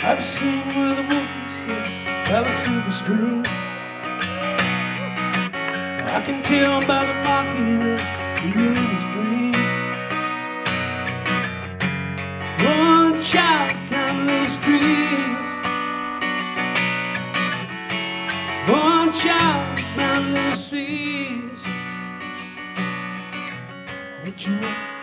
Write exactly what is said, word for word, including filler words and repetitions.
I've seen where the wolves sleep by the silver stream. I can tell by the mocking in his dreams. One child down the street, one child boundless seas. What you want?